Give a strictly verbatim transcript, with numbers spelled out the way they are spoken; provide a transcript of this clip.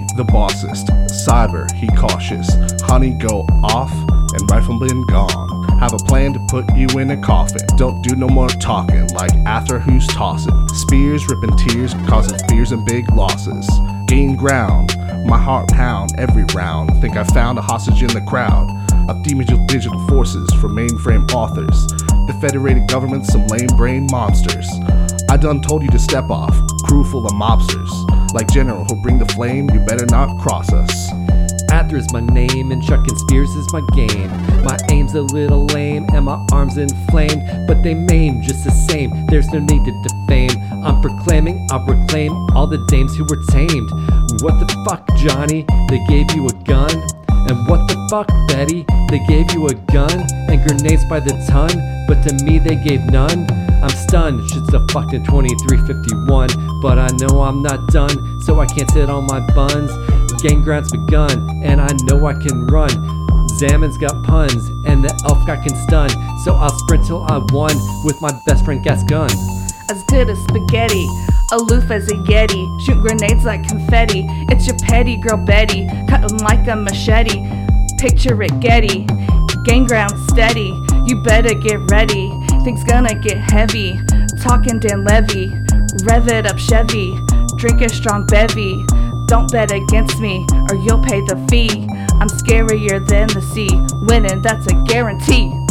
the bossest. Cyber, he cautious. Honey go off, and rifleman gone. Have a plan to put you in a coffin. Don't do no more talking like Ather who's tossing. Spears ripping tears, causing fears and big losses. Gain ground, my heart pound every round. Think I found a hostage in the crowd of digital digital forces from mainframe authors. The federated government, some lame brain monsters. I done told you to step off, crew full of mobsters. Like General who'll bring the flame, you better not cross us. Ather's my name and chucking spears is my game. My aim's a little lame and my arms inflamed, but they maim just the same. There's no need to defame. I'm proclaiming, I'll proclaim all the dames who were tamed. What the fuck, Johnny? They gave you a gun? And what the fuck, Betty? They gave you a gun and grenades by the ton, but to me they gave none. I'm stunned, shit's a fucking twenty-three fifty-one, but I know I'm not done, so I can't sit on my buns. Gang ground's begun, and I know I can run. Zamon's got puns, and the elf guy can stun, so I'll sprint till I won with my best friend Gascon. As good as spaghetti, aloof as a yeti, shoot grenades like confetti. It's your petty girl Betty, cutting like a machete. Picture it Getty, gang ground steady. You better get ready, things gonna get heavy. Talking Dan Levy, rev it up Chevy, drink a strong bevy. Don't bet against me, or you'll pay the fee. I'm scarier than the sea, winning that's a guarantee.